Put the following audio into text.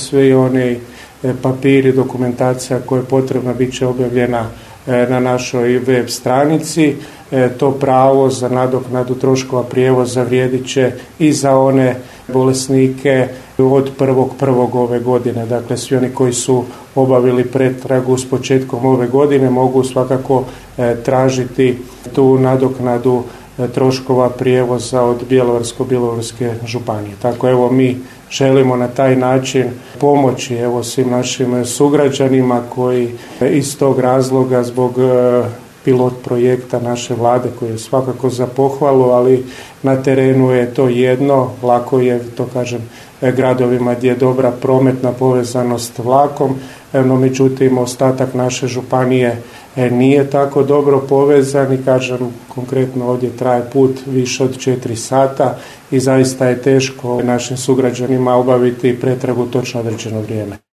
svi oni papiri, dokumentacija koja je potrebna bit će objavljena na našoj web stranici. To pravo za nadoknadu troškova prijevoza vrijedit će i za one bolesnike od 1.1. ove godine. Dakle, svi oni koji su obavili pretragu s početkom ove godine mogu svakako tražiti tu nadoknadu troškova prijevoza od Bjelovarsko-bilogorske županije. Tako evo mi želimo na taj način pomoći svim našim sugrađanima koji iz tog razloga zbog pilot projekta naše vlade koji je svakako za pohvalu, ali na terenu je to jedno, lako je, to kažem, gradovima gdje je dobra prometna povezanost vlakom, no međutim ostatak naše županije nije tako dobro povezan i kažem konkretno ovdje traje put više od 4 sata i zaista je teško našim sugrađanima obaviti pretragu točno određeno vrijeme.